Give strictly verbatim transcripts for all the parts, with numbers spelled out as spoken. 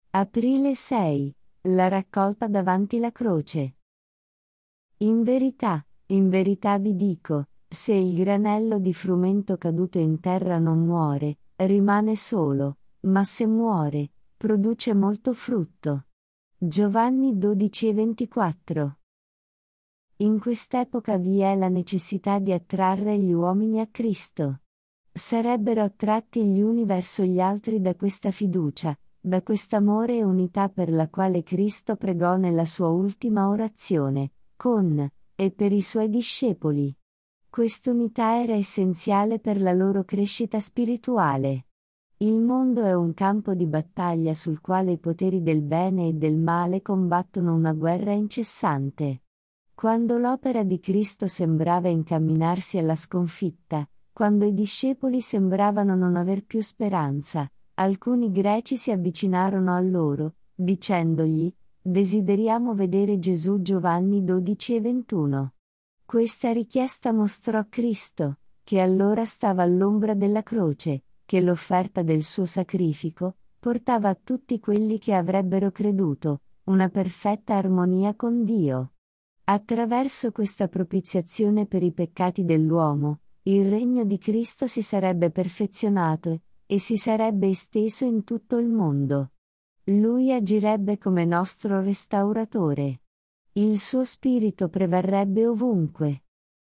Aprile sei. La raccolta davanti la croce. In verità, in verità vi dico, se il granello di frumento caduto in terra non muore, rimane solo, ma se muore, produce molto frutto. Giovanni dodici e ventiquattro. In quest'epoca vi è la necessità di attrarre gli uomini a Cristo. Sarebbero attratti gli uni verso gli altri da questa fiducia, da quest'amore e unità per la quale Cristo pregò nella sua ultima orazione, con e per i suoi discepoli. Quest'unità era essenziale per la loro crescita spirituale. Il mondo è un campo di battaglia sul quale i poteri del bene e del male combattono una guerra incessante. Quando l'opera di Cristo sembrava incamminarsi alla sconfitta, quando i discepoli sembravano non aver più speranza, alcuni greci si avvicinarono a loro, dicendogli: desideriamo vedere Gesù. Giovanni dodici e ventuno. Questa richiesta mostrò Cristo, che allora stava all'ombra della croce, che l'offerta del suo sacrificio portava a tutti quelli che avrebbero creduto una perfetta armonia con Dio. Attraverso questa propiziazione per i peccati dell'uomo, il regno di Cristo si sarebbe perfezionato e si sarebbe esteso in tutto il mondo. Lui agirebbe come nostro restauratore. Il suo spirito prevarrebbe ovunque.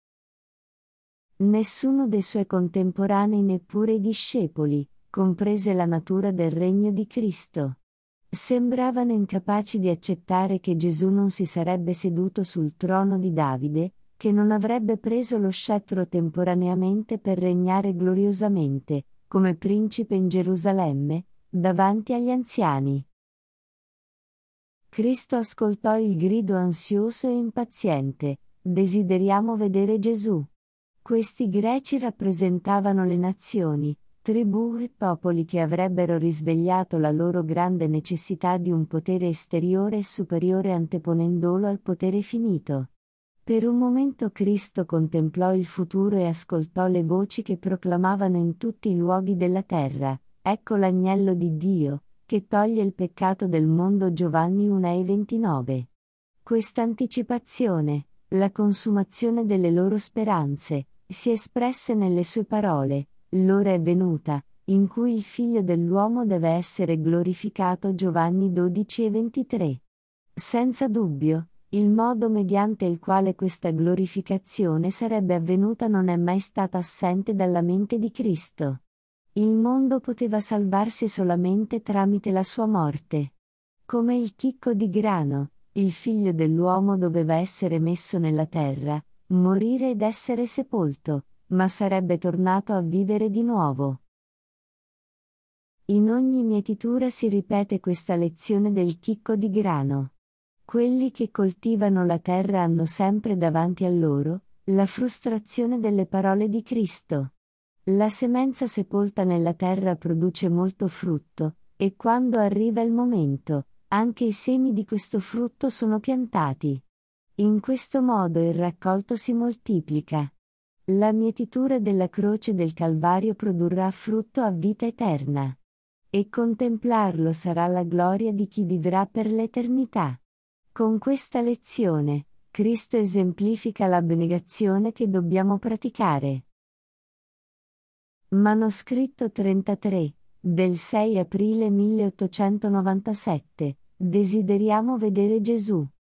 Nessuno dei suoi contemporanei, neppure i discepoli, comprese la natura del regno di Cristo. Sembravano incapaci di accettare che Gesù non si sarebbe seduto sul trono di Davide, che non avrebbe preso lo scettro temporaneamente per regnare gloriosamente, come principe in Gerusalemme, davanti agli anziani. Cristo ascoltò il grido ansioso e impaziente: desideriamo vedere Gesù. Questi greci rappresentavano le nazioni, tribù e popoli che avrebbero risvegliato la loro grande necessità di un potere esteriore e superiore, anteponendolo al potere finito. Per un momento Cristo contemplò il futuro e ascoltò le voci che proclamavano in tutti i luoghi della terra: ecco l'agnello di Dio, che toglie il peccato del mondo. Giovanni uno e ventinove. Questa anticipazione, la consumazione delle loro speranze, si espresse nelle sue parole: l'ora è venuta, in cui il Figlio dell'uomo deve essere glorificato. Giovanni dodici e ventitré. Senza dubbio, il modo mediante il quale questa glorificazione sarebbe avvenuta non è mai stata assente dalla mente di Cristo. Il mondo poteva salvarsi solamente tramite la sua morte. Come il chicco di grano, il Figlio dell'uomo doveva essere messo nella terra, morire ed essere sepolto, ma sarebbe tornato a vivere di nuovo. In ogni mietitura si ripete questa lezione del chicco di grano. Quelli che coltivano la terra hanno sempre davanti a loro la frustrazione delle parole di Cristo. La semenza sepolta nella terra produce molto frutto, e quando arriva il momento, anche i semi di questo frutto sono piantati. In questo modo il raccolto si moltiplica. La mietitura della croce del Calvario produrrà frutto a vita eterna. E contemplarlo sarà la gloria di chi vivrà per l'eternità. Con questa lezione, Cristo esemplifica l'abnegazione che dobbiamo praticare. Manoscritto trentatré, del sei aprile milleottocentonovantasette. Desideriamo vedere Gesù.